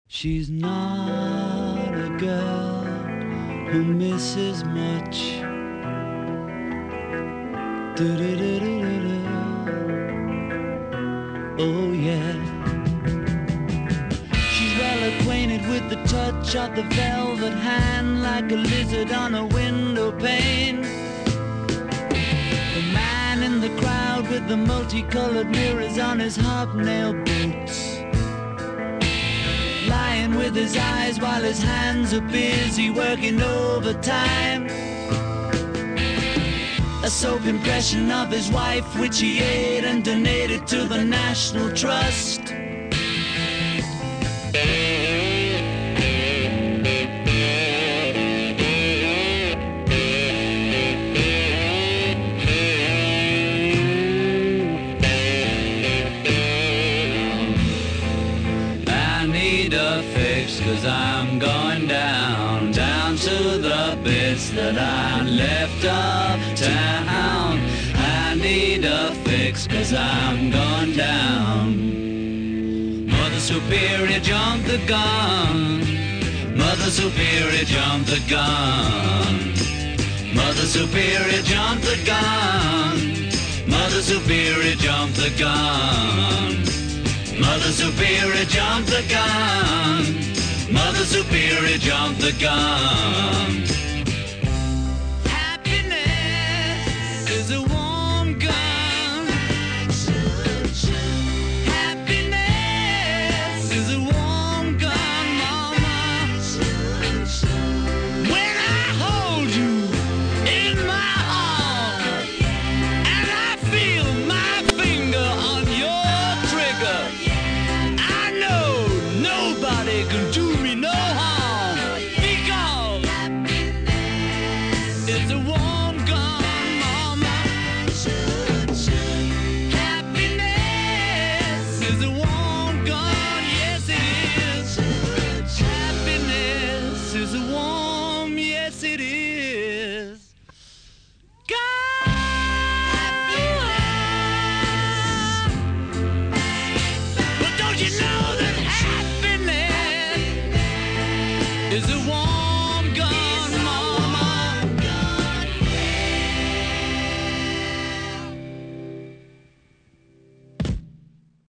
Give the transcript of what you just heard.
She's not a girl who misses much. Do-do-do-do-do-do. Oh yeah. She's well acquainted with the touch of the velvet hand, like a lizard on a window pane. The man in the crowd with the multicolored mirrors on his hobnail boots, lying with his eyes while his hands are busy working overtime. A soap impression of his wife, which he ate and donated to the National Trust. I need a fix, 'cause I'm going down, down to the bits that I left uptown. I need a fix, 'cause I'm going down. Mother Superior jumped the gun. Mother Superior jumped the gun. Mother Superior jumped the gun. Mother Superior jumped the gun. Mother Superior jumped the gun. Mother Superior jumped the gun. Happiness is a warm gun. Happiness is a warm gun, mama. When I hold you in my arms and I feel my finger on your trigger, I know nobody can do me no harm, because it's a warm gun, mama. Happiness is a warm gun, yes it is. Happiness is a warm, yes it is. But don't you know that happiness is a warm